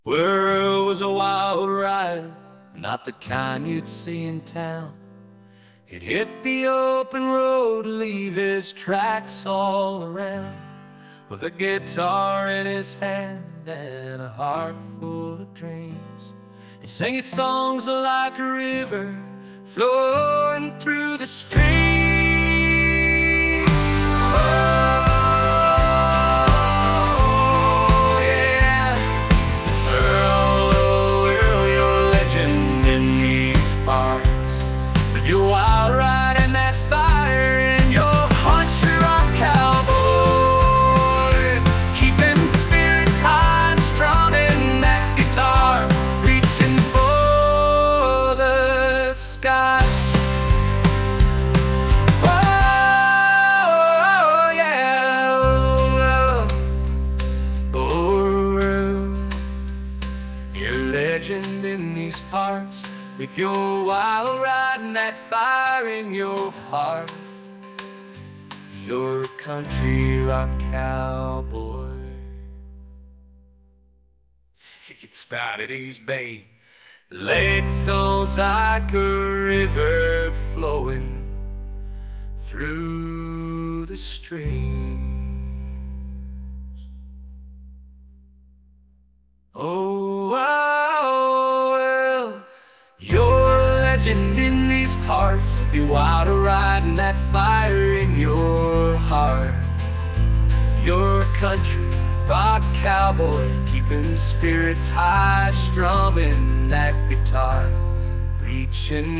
World was a wild ride, not the kind you'd see in town. He'd hit the open road, leave his tracks all around, with a guitar in his hand and a heart full of dreams. He sang his songs like a river flowing through the streams. Oh, yeah. Earl, oh, Earl, you're a legend in these parts. But you're wild riding that fire in your country rock cowboy, keeping spirits high, strumming that guitar, reaching for the sky. Oh, yeah. Oh, you're a legend in these parts, with your wild riding that fire in your heart. You're a country rock cowboy. It's about it, he's babe. Laid souls like a river flowing through the streams. Oh, well, you're a legend in these parts. Be wild riding that fire in your heart. You're a country rock cowboy, keeping spirits high, strumming that guitar, reaching